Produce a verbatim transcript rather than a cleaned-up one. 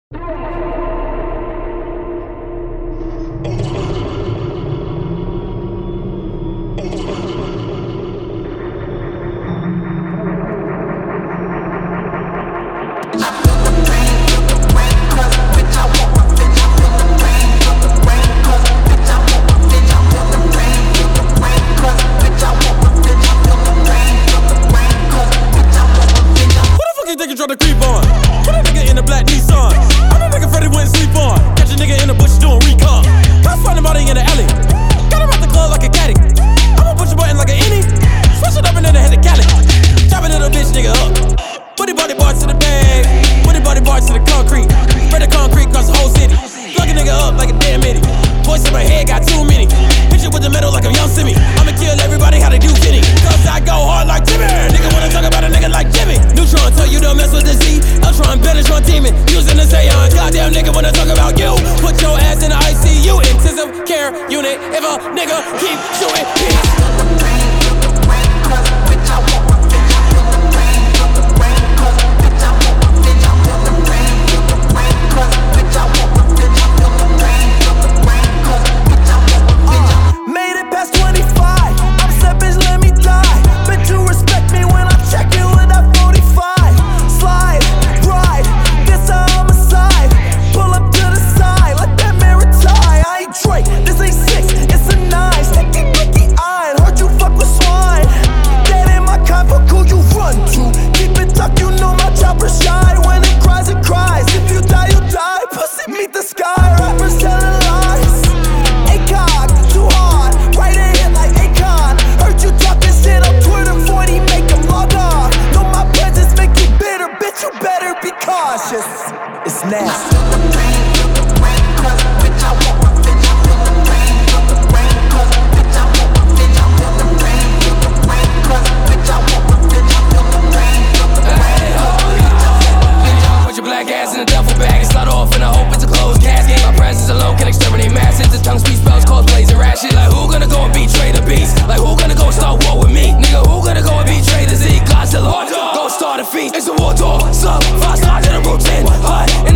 Try to creep on. Put a nigga in a black Nissan. I'm a nigga Freddy wouldn't sleep on. Catch a nigga in the bush doing recon. I find him out in the alley. Got him out the club like a caddy. I'ma push a button like an innie. Switch it up and then I hit the Cali. Chop a little bitch nigga up. Booty body bar to the bag. Booty body bar to the concrete. Spread the concrete across the whole city. Plug a nigga up like a damn mini. Voice in my head got too many. Hit you with the metal like I'm Young Simi. I'ma kill everybody how they do Vinny. Cause I go hard like Jimmy. Nigga wanna talk about a nigga like Jimmy. Neutron tell you don't mess with the Z. Eltron, Benetron teaming. Using the Zayon. Goddamn nigga wanna talk about you. Put your ass in the I C U. Intensive care unit. If a nigga keep shooting peace. It's nasty. Put your black ass in a duffel bag and slide off, and I hope it's a closed casket. My presence alone can exterminate masses. The tongue speech spells cause blazing rashes. Like who gonna go and betray the beast? Like who gonna go and start war with me? Nigga, who gonna go and betray the Z? Godzilla, go start a feast. It's a war door. Sub, five stars in a routine. Hot.